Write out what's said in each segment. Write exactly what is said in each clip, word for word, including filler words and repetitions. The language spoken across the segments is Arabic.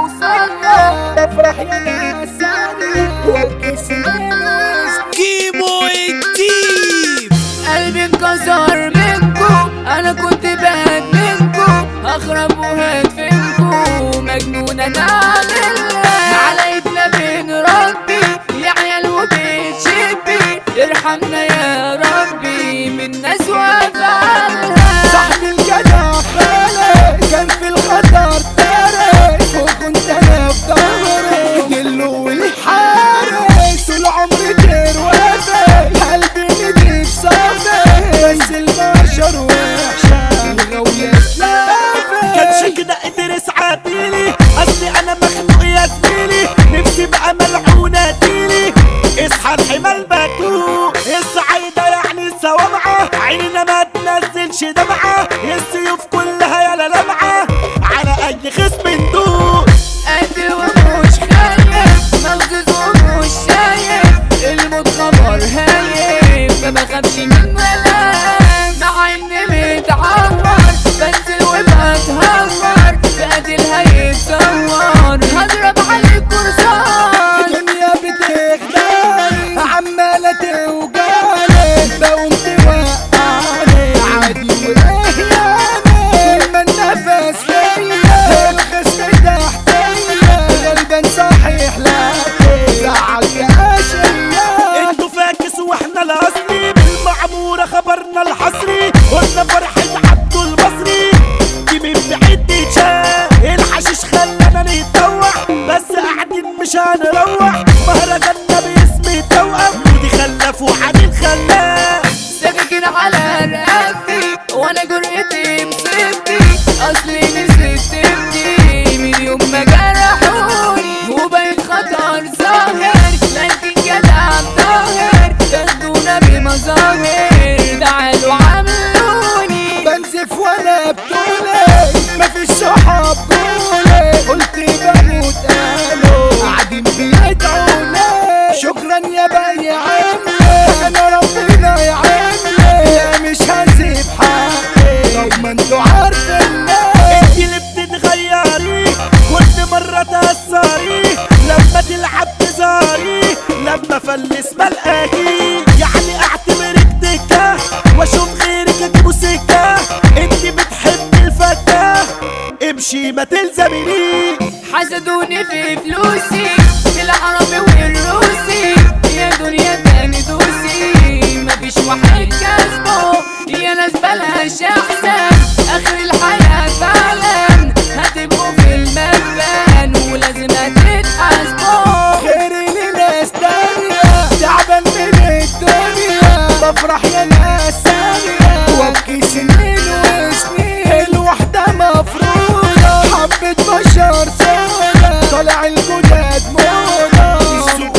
اوصلها افرح يا ناس سعدي والكيس ناس كيمو الديب. قلبي انكسر منكو انا كنت بهد منكو هخرب وهدفنكو مجنون انا عاملها على ايدنا بين ربي يا عيال وبيت شبي ارحمنا يا ربي من ناس وافعالها صاحب الجدع خالي كان في الخطر تارك وكنت انا في ظهري جله والحارس طول عمري دير وافي قلبي نضيف صافي بس البشر وحشه الغوية سلافي كانش كده قدر يسعديلي اصلي انا مخنوق يا زميلي نفسي بقى ملعونة تيلي اصحى الحمال باتو الصعيدة يعني السوامعة عيننا ما تنزلش دمعة السيوف كلها يالا لمعة على اي خصم ندوق قاتل ومش خايف موجود ومش شايف الموت خبر هايف ما بخافش من ملام مع اني متعور بنزل وبتهور بقاتل هيتصور هضرب عليك كرسان الدنيا بتخدعني عمالة توجعني بقوم توقعني عادي وايه يعني لما النفس ليا الخصم تحتيا غلبان صحيح لكن زعل يا اشياء انتوا فاكس واحنا الاصلي بالمعمورة خبرنا الحصري قلنا فرحة عبدو المصري دي من بعيد تتشاف الحشيش خلانا نتطوح بس قاعدين مش هنروح مهرجاننا باسم التوأم ودي خلف وعامل خلاف سكاكين على رقبتي وانا جرأتي مصيبتي اصلي نسيت تبكي من يوم ما جرحوني وبقيت خطر ظاهر لكن جدع طاهر تاخدونا بمظاهر تعالوا عاملوني بنزف وانا بطولي مفيش صحاب طولي قلت بموت قالوا قاعدين بيدعوني شكرا يا بيع عمي انا ربنا يعيني لا مش هسيب حقي لو ما انتوا عارفين انتي اللي بتتغيري كل مرة تأثري لما تلعب تزاري لما فلس ملقاكي يعني اعتبرك دكة واشوف غيرك اجيبه سكة انتي بتحبي الفتاة امشي ما تلزمني حسدوني في فلوسي العربي والروسي يا دنيا تاني دوسي مفيش واحد كسبه يا ناس بلاش احسن اخر الحياة فعلا هتبقوا في المكان ولازم هتتحاسبوا خيري لناس تانية تعبان من الدنيا بفرح يا ناس ثانية وابكي سنين وسنين الوحدة مفروضة حبة بشر سودا طالع الجداد موضة السوق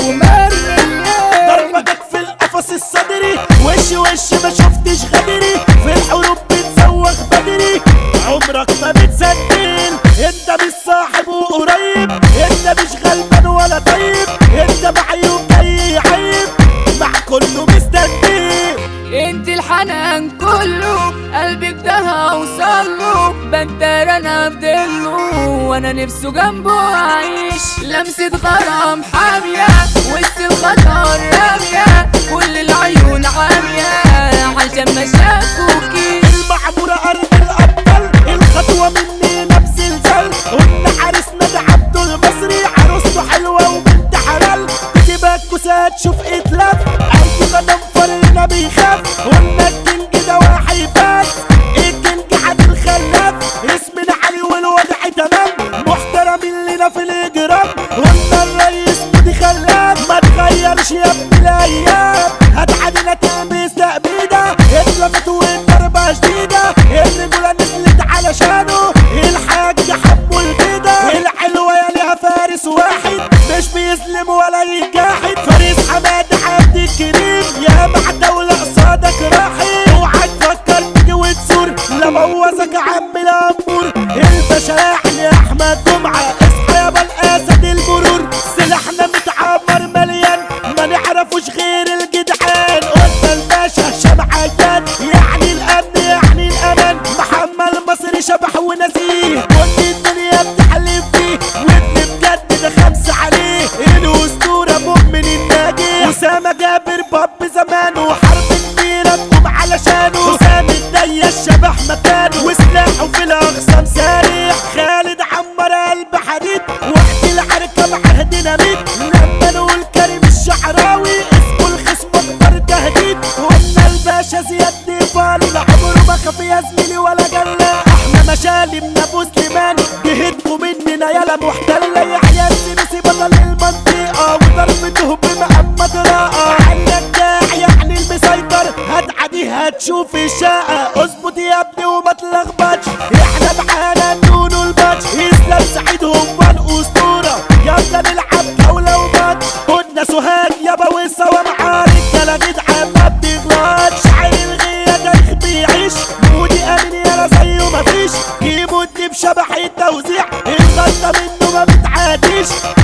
مرمية ضربة جت في القفص الصدري وش وش ما شفتش غدري في الحروب بتزوغ بدري عمرك ما بتسدين انت مش صاحب وقريب انت مش غلبان ولا طيب انت معيوب جاي عيب مع كله مستنيه انت الحنان كله قلبك ده هوصله بنتر انا افضله وانا نفسه جنبه اعيش لمسة غرام حامية وسط الخطر رامية كل العيون عامية عشان ما شافوكيش المعمورة ارض الابطال الخطوة مني نفس الزل قلنا عرسنا ده عبدو المصري عروسته حلوة وبنت حلال تجيبك كوسات شوف اتلف اي قدم فرنا بيخاف قلنا الكينج ده واحد بس الكينج عادل خلاف اسمنا علي والوضع تمام محترمين لنا في الاجرام قلنا الرئيس مودي خلاف ما تغيرش يا ابن الايام هتعادينا تلبس تأبيدة اتلفت والضربة شديدة الرجولة نزلت علشانه الحاج حبه البيضة الحلوة يا ليها فارس واحد مش بيسلم ولا يجاحد فارس حماد عبد الكريم يا مع دولة قصادك راحت اوعى تفكر تيجي وتزور لا بوظك عم الامور الباشا يعني احمد جمعة اصحى يابا الاسد المرور سلاحنا متعمر مليان ما نعرفوش غير الجدعان قلنا الباشا شمعيان يعني الامن يعني الامان محمد المصري شبح ونزيه كل الدنيا بتحلف بيه الشعراوي اسمه الخصم اكبر تهديد، قلنا الباشا زياد نيفال عمره ما خاف يا زميلي ولا جلة. احنا مشالم ابو سليمان جهدكوا مننا يالا محتلة، يحيى السيسي بطل المنطقة وضربته بمحمد راقة. عندك داع يعني المسيطر هتعدي هتشوف الشقة، اظبط يا ابني وما تلخبطش احنا معانا نونو الباتش. اسلام سعيد هو الاسطورة يلا نلعب جولة وماتش. قلنا سوهاج يابا والسوا معارك يالا جدعان ما بتغلطش. شاعر الغية تاريخ بيعيش مودي امين يالا زيه مفيش. جيبوا الدب شبح التوزيع الغلطة منه ما بتعاديش.